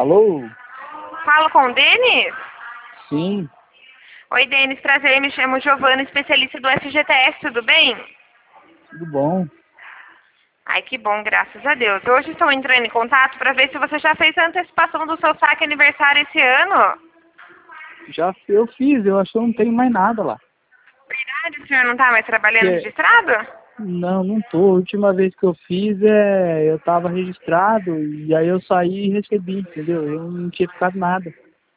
Alô? Falo com o Denis? Sim, Oi, Denis, prazer, me chamo Giovana, especialista do FGTS, tudo bem? tudo bom? Ai, que bom, graças a Deus. Hoje estou entrando em contato para ver se você já fez a antecipação do seu saque aniversário esse ano. Já eu fiz, eu acho que eu não tenho mais nada lá. Verdade, o senhor não está mais trabalhando Que- registrado? Não tô. A última vez que eu fiz, eu tava registrado e aí eu saí e recebi, entendeu? Eu não tinha ficado nada.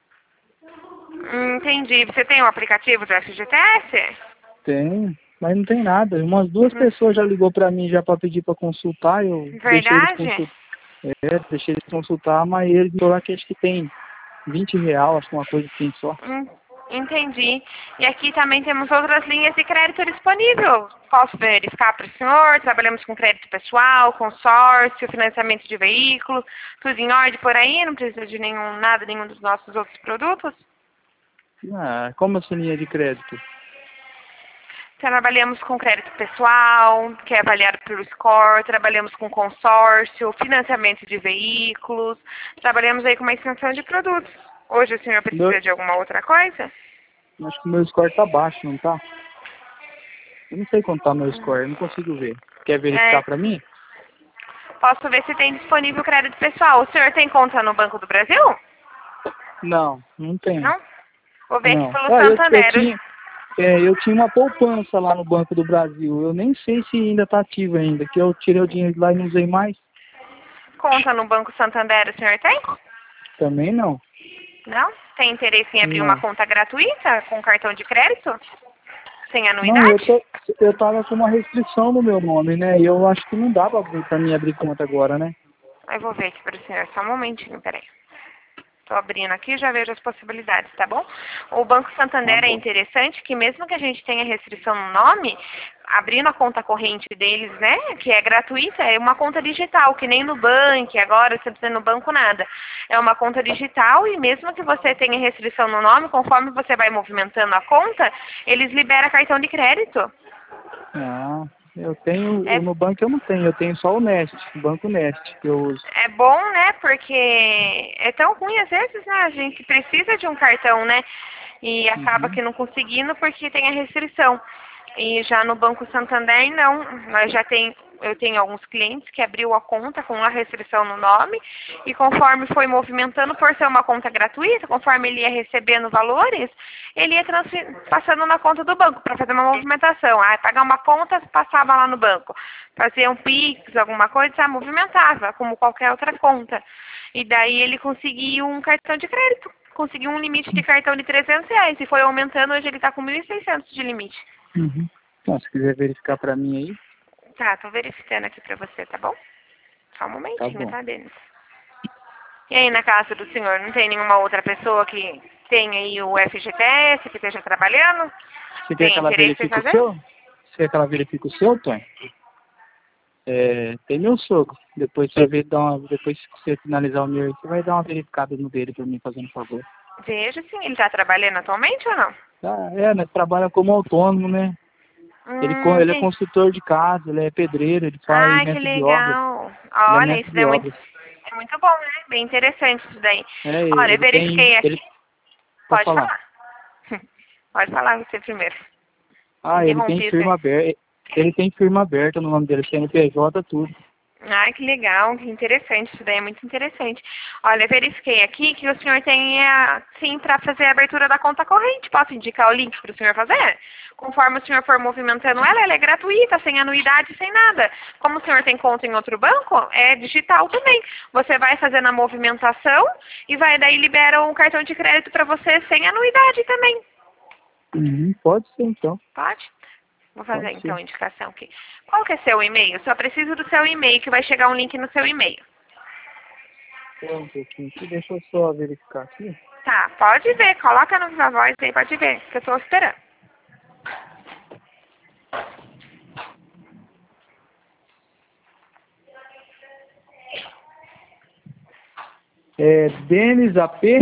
Entendi. Você tem o aplicativo do FGTS? Tem, mas não tem nada. Umas duas pessoas já ligou pra mim já pra pedir pra consultar, eu deixei eles Verdade? consultar. Deixei eles consultar, mas eles falaram que acho que tem R$ 20, acho que uma coisa assim só. Entendi. E aqui também temos outras linhas de crédito disponível. Posso verificar para o senhor? Trabalhamos com crédito pessoal, consórcio, financiamento de veículo, tudo em ordem por aí? Não precisa de nenhum dos nossos outros produtos? Ah, como essa linha de crédito? Trabalhamos com crédito pessoal, que é avaliado pelo score, trabalhamos com consórcio, financiamento de veículos, trabalhamos aí com uma extensão de produtos. Hoje o senhor precisa de alguma outra coisa? Acho que o meu score tá baixo, não tá? Eu não sei quanto tá meu score, eu não consigo ver. Quer verificar pra mim? Posso ver se tem disponível crédito pessoal. O senhor tem conta no Banco do Brasil? Não, não tem. Não? Vou ver aqui Não. pelo Ah, Santander. eu tinha uma poupança lá no Banco do Brasil. Eu nem sei se ainda tá ativo ainda, que eu tirei o dinheiro de lá e não usei mais. Conta no Banco Santander o senhor tem? Também não. Não? Tem interesse em abrir uma Não. conta gratuita com cartão de crédito? Sem Não, anuidade? eu tava com uma restrição no meu nome, né? E eu acho que não dá pra mim abrir conta agora, né? Eu vou ver aqui para o senhor. Só um momentinho, peraí. Estou abrindo aqui e já vejo as possibilidades, tá bom? O Banco Tá Santander é bom. interessante que mesmo que a gente tenha restrição no nome, abrindo a conta corrente deles, né, que é gratuita, é uma conta digital, que nem no banco, agora você não precisa ir no banco nada. É uma conta digital e mesmo que você tenha restrição no nome, conforme você vai movimentando a conta, eles liberam cartão de crédito. Ah, eu tenho, É no banco eu não tenho, eu tenho só o Nest, o Banco Nest que eu uso. É bom, né? Porque é tão ruim às vezes, né? A gente precisa de um cartão, né? E acaba Uhum. que não conseguindo porque tem a restrição. E já no Banco Santander, não. Eu tenho alguns clientes que abriu a conta com a restrição no nome e conforme foi movimentando, por ser uma conta gratuita, conforme ele ia recebendo valores, ele ia passando na conta do banco para fazer uma movimentação. Ah, pagar uma conta, passava lá no banco. Fazia um Pix, alguma coisa, movimentava, como qualquer outra conta. E daí ele conseguiu um cartão de crédito. Conseguiu um limite de cartão de R$ 300 e foi aumentando, hoje ele está com 1.600 de limite. Uhum. Então, se quiser verificar pra mim aí, Tá, tô verificando aqui pra você, tá bom? Só um tá momentinho, bom. tá, Denis? E aí na casa do senhor, não tem nenhuma outra pessoa que tenha aí o FGTS, que esteja trabalhando? Você quer que Tem ela interesse em verifique o fazer? seu? Você quer que ela verifique o seu, Tony? Tem meu sogro. Depois você vê, depois que você finalizar o meu, você vai dar uma verificada no dele pra mim, fazendo um favor. Vejo sim, ele tá trabalhando atualmente ou não? Tá, né? Trabalha como autônomo, né? Ele é Entendi. construtor de casa, ele é pedreiro, ele faz Ai, que mestre de obras. legal. Ele é Olha, mestre isso de daí obras. é muito bom, né? Bem interessante isso daí. Olha, eu Ele tem. verifiquei Ele aqui. pode Pode falar. falar. Pode falar você primeiro. Ele tem Interrompi firma você. aberta. Ele tem firma aberta no nome dele, CNPJ, tudo. Ai, que legal, que interessante, isso daí é muito interessante. Olha, eu verifiquei aqui que o senhor tem, sim, para fazer a abertura da conta corrente. Posso indicar o link para o senhor fazer? Conforme o senhor for movimentando ela é gratuita, sem anuidade, sem nada. Como o senhor tem conta em outro banco, é digital também. Você vai fazendo a movimentação e vai daí libera um cartão de crédito para você sem anuidade também. Uhum, pode ser então. Pode? Vou fazer Pode então ser. a indicação aqui. Qual que é seu e-mail? Só preciso do seu e-mail, que vai chegar um link no seu e-mail. Só um pouquinho aqui, deixa eu só verificar aqui. Tá, pode ver, coloca no Viva Voz aí, pode ver, que eu tô esperando. Denis AP,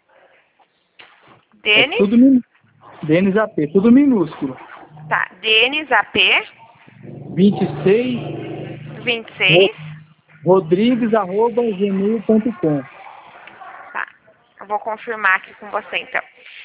Denis, tudo Denis AP, tudo minúsculo. tá, Denis AP 26 26, rodrigues@gmail.com. Eu vou confirmar aqui com você, então.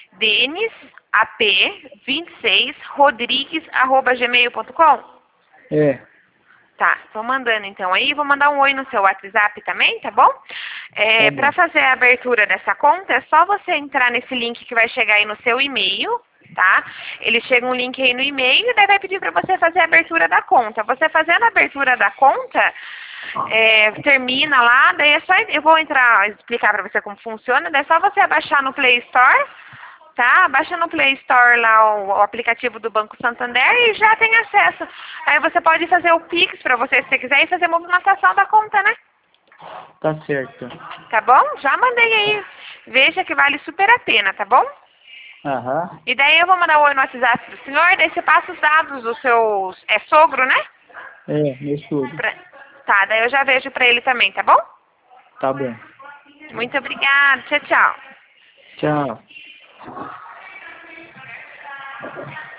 denisap26rodrigues@gmail.com. É, Tá, tô mandando então aí, vou mandar um oi no seu WhatsApp também, tá bom? tá Para bom. fazer a abertura dessa conta, é só você entrar nesse link que vai chegar aí no seu e-mail, tá? Ele chega um link aí no e-mail e daí vai pedir para você fazer a abertura da conta. Você fazendo a abertura da conta, termina lá, daí é só, eu vou explicar para você como funciona, daí é só você abaixar no Play Store, tá? Baixa no Play Store lá o aplicativo do Banco Santander e já tem acesso. Aí você pode fazer o Pix para você, se você quiser, e fazer a movimentação da conta, né? Tá certo. Tá bom? Já mandei aí. Veja que vale super a pena, tá bom? Aham. E daí eu vou mandar um oi no WhatsApp do senhor, daí você passa os dados do seu... É sogro, né? É, meu estudo. Tá, daí eu já vejo pra ele também, tá bom? Tá bom. Muito obrigada. Tchau, tchau. Tchau.